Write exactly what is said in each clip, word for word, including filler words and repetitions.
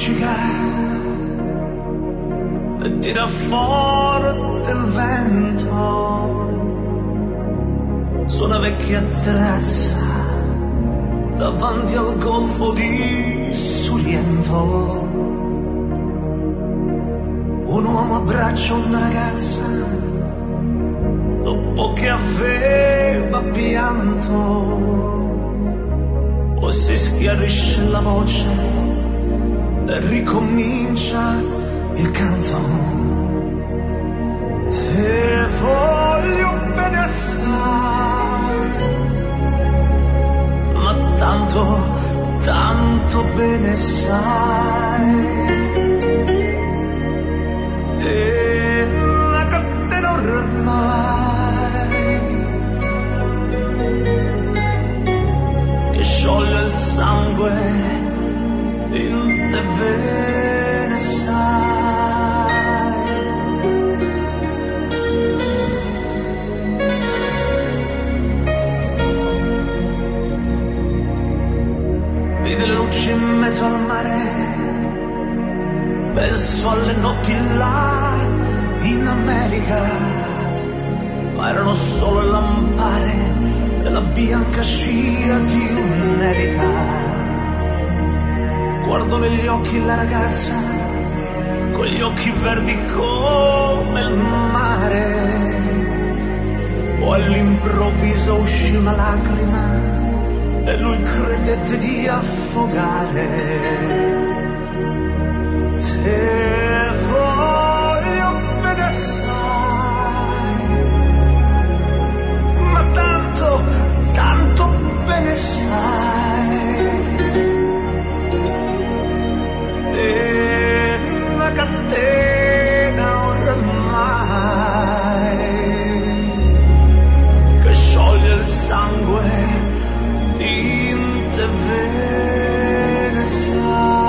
luccica e tira forte il vento su una vecchia terrazza davanti al golfo di Sorrento. Un uomo abbraccia una ragazza dopo che aveva pianto, poi si schiarisce la voce e ricomincia il canto. Te voglio bene assai, ma tanto, tanto bene sai. E la catena ormai che scioglie il sangue in te ve ne sai. Vedi le luci in mezzo al mare, penso alle notti là in America, ma erano solo lampare della bianca scia di un'elica. Guardo negli occhi la ragazza, con gli occhi verdi come il mare, poi all'improvviso uscì una lacrima e lui credette di affogare. Te voglio bene assai, ma tanto, tanto bene sai. E una catena ormai che scioglie il sangue in te ve ne sai.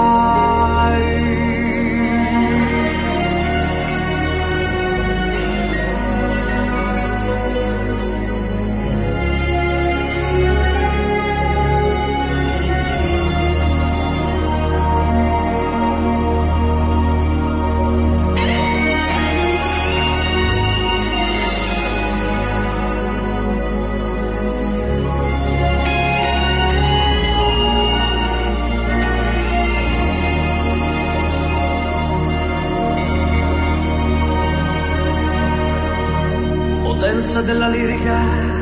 Potenza della lirica,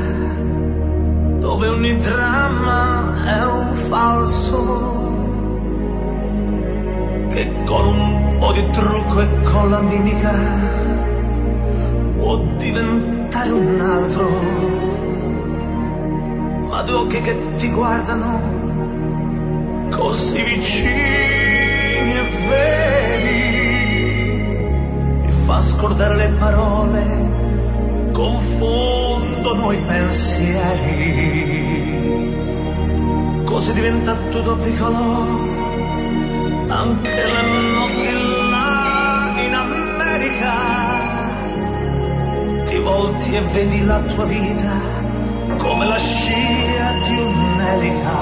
dove ogni dramma è un falso, che con un po' di trucco e con la mimica può diventare un altro. Ma due occhi che ti guardano così vicini e veri, mi fa scordare le parole, confondono i pensieri, così diventa tutto piccolo, anche le notti là in America. Ti volti e vedi la tua vita come la scia di un'elica.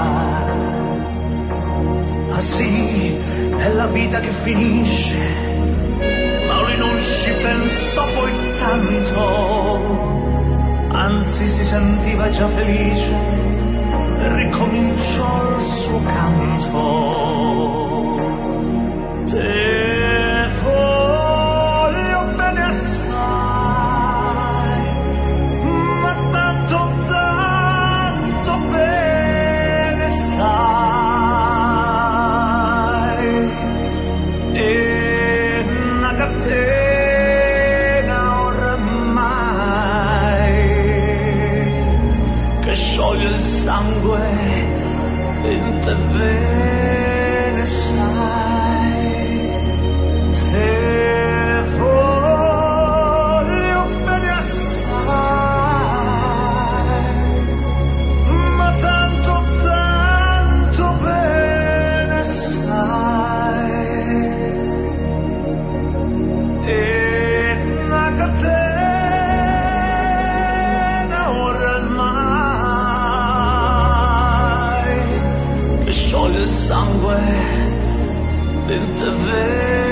Ah sì, è la vita che finisce, ma lui non ci pensò poi tanto, anzi si sentiva già felice e ricominciò il suo canto. Te voglio bene assai, ma tanto, tanto bene sai. E una catena ormai che scioglie il sangue in te ve ne sai. Te voglio bene assai, ma tanto, tanto bene sai. E una catena ormai che scioglie il sangue davvero.